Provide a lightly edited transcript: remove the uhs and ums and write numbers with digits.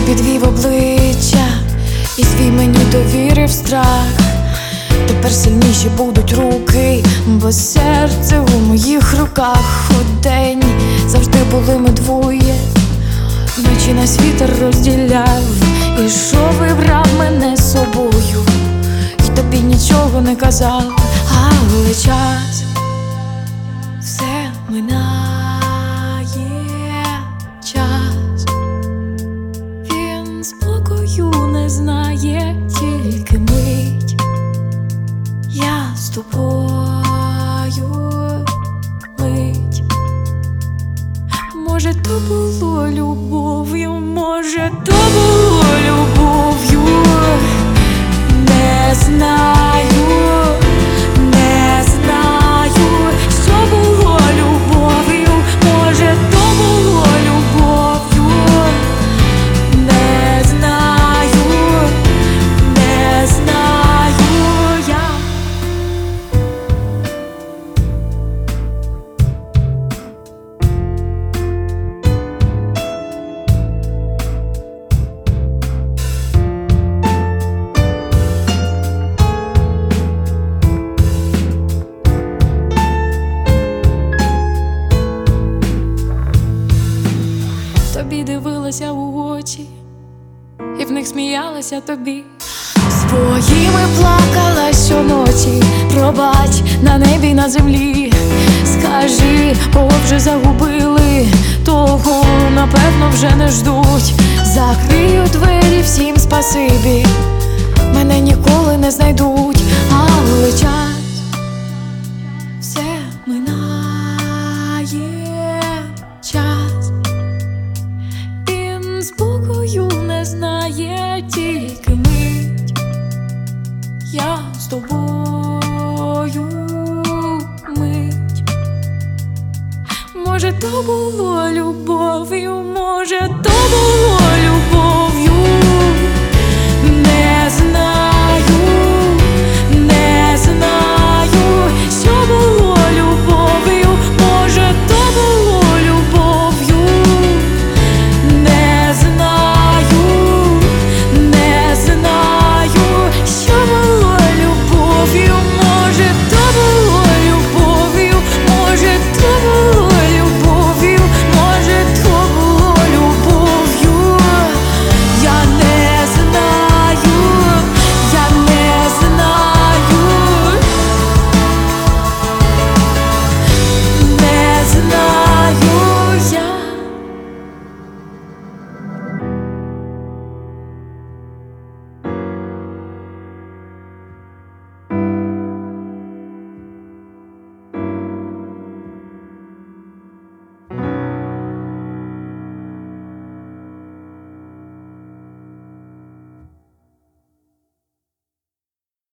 підвів обличчя і свій мені довірив страх. Тепер сильніші будуть руки, бо серце у моїх руках. У день завжди були ми двоє, вночі нас вітер розділяв. І що вибрав мене з собою, і тобі нічого не казав. Але час все минає, час він спокою не знає, тільки мить. Я з тобою мить. Може, то було любов'ю, може, то було любов'ю. Не знаю, не знаю, що було любов'ю, може, то було любов'ю. Не знаю, не знаю я. Тобі дивилася у очі, і в них сміялася тобі. Своїми плакала щоночі, пробач на небі, на землі. Скажи, кого вже загубили, того, напевно, вже не ждуть. Закрию двері, всім спасибі, мене ніколи не знайдуть. Але час все минає, час спокою не знає, тільки мить. Я з тобою мить. Може, то було любов'ю, може,